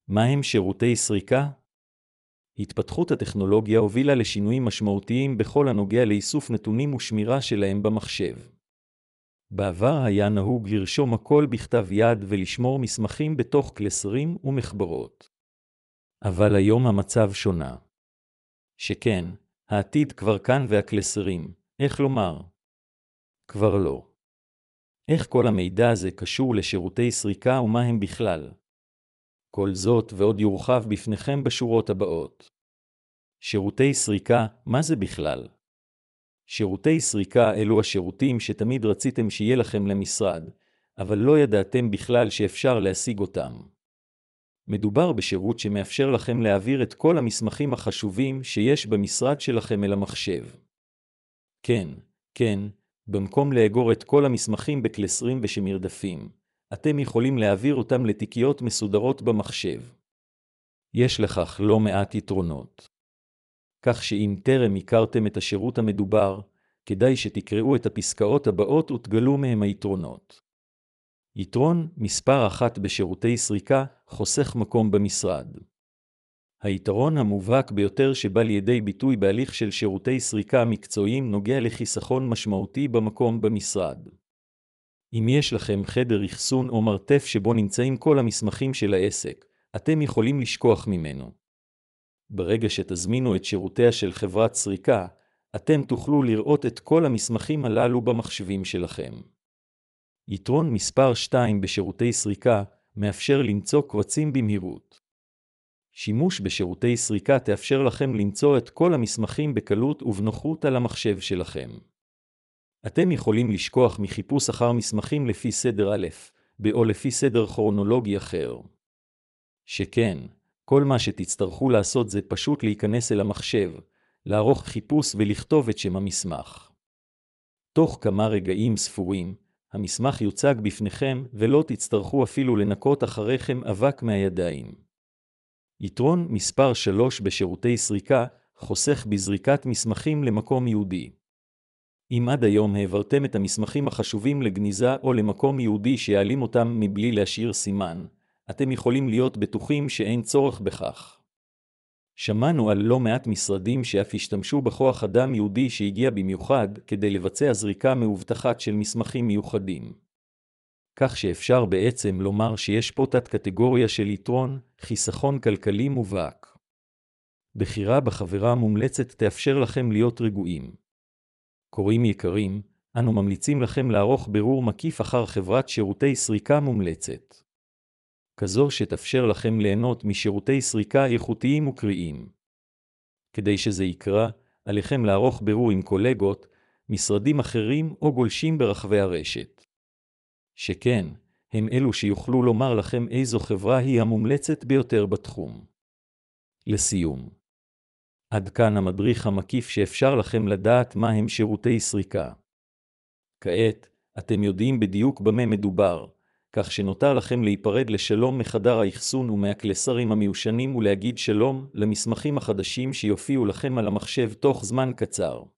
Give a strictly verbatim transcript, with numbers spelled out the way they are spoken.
מה הם שירותי סריקה? התפתחות הטכנולוגיה הובילה לשינויים משמעותיים בכל הנוגע לאיסוף נתונים ושמירה שלהם במחשב. בעבר היה נהוג לרשום הכל בכתב יד ולשמור מסמכים בתוך קלסרים ומחברות. אבל היום המצב שונה. שכן, העתיד כבר כאן והקלסרים, איך לומר? כבר לא. איך כל המידע הזה קשור לשירותי סריקה ומה הם בכלל? כל זאת ועוד יורחב בפניכם בשורות הבאות. שירותי סריקה, מה זה בכלל? שירותי סריקה אלו השירותים שתמיד רציתם שיהיה לכם למשרד, אבל לא ידעתם בכלל שאפשר להשיג אותם. מדובר בשירות שמאפשר לכם להעביר את כל המסמכים החשובים שיש במשרד שלכם אל המחשב. כן, כן, במקום לאגור את כל המסמכים בקלסרים ושמרדפים, אתם יכולים להעביר אותם לתיקיות מסודרות במחשב. יש לכך לא מעט יתרונות. כך שאם טרם הכרתם את השירות המדובר, כדאי שתקראו את הפסקאות הבאות ותגלו מהם היתרונות. יתרון מספר אחת בשירותי סריקה, חוסך מקום במשרד. היתרון המובהק ביותר שבא לידי ביטוי בהליך של שירותי סריקה מקצועיים נוגע לחיסכון משמעותי במקום במשרד. אם יש לכם חדר אחסון או מרתף שבו נמצאים כל המסמכים של העסק, אתם יכולים לשכוח ממנו. ברגע שתזמינו את שירותיה של חברת סריקה, אתם תוכלו לראות את כל המסמכים הללו במחשבים שלכם. יתרון מספר שתיים בשירותי סריקה מאפשר למצוא קבצים במהירות. שימוש בשירותי סריקה תאפשר לכם למצוא את כל המסמכים בקלות ובנוחות על המחשב שלכם. אתם יכולים לשכוח מחיפוש אחר מסמכים לפי סדר א', ב' או לפי סדר כרונולוגי אחר. שכן, כל מה שתצטרכו לעשות זה פשוט להיכנס אל המחשב, לערוך חיפוש ולכתוב את שם המסמך. תוך כמה רגעים ספורים, המסמך יוצג בפניכם ולא תצטרכו אפילו לנקות אחריכם אבק מהידיים. יתרון מספר שלוש בשירותי סריקה, חוסך בזריקת מסמכים למקום ייעודי. אם עד היום העברתם את המסמכים החשובים לגניזה או למקום ייעודי שיעלים אותם מבלי להשאיר סימן, אתם יכולים להיות בטוחים שאין צורך בכך. שמענו על לא מעט משרדים שאף השתמשו בכוח אדם יהודי שהגיע במיוחד כדי לבצע זריקה מאובטחת של מסמכים מיוחדים. כך שאפשר בעצם לומר שיש פה תת קטגוריה של יתרון, חיסכון כלכלי מובהק. בחירה בחברה מומלצת תאפשר לכם להיות רגועים. קוראים יקרים, אנו ממליצים לכם לערוך בירור מקיף אחר חברת שירותי סריקה מומלצת. כזו שתאפשר לכם ליהנות משירותי סריקה איכותיים וקריאים. כדי שזה יקרה, עליכם לערוך בירור עם קולגות, משרדים אחרים או גולשים ברחבי הרשת. שכן, הם אלו שיוכלו לומר לכם איזו חברה היא המומלצת ביותר בתחום. לסיום. עד כאן המדריך המקיף שאפשר לכם לדעת מה הם שירותי סריקה. כעת, אתם יודעים בדיוק במה מדובר, כך שנותר לכם להיפרד לשלום מחדר האחסון ומהקלסרים המיושנים ולהגיד שלום למסמכים החדשים שיופיעו לכם על המחשב תוך זמן קצר.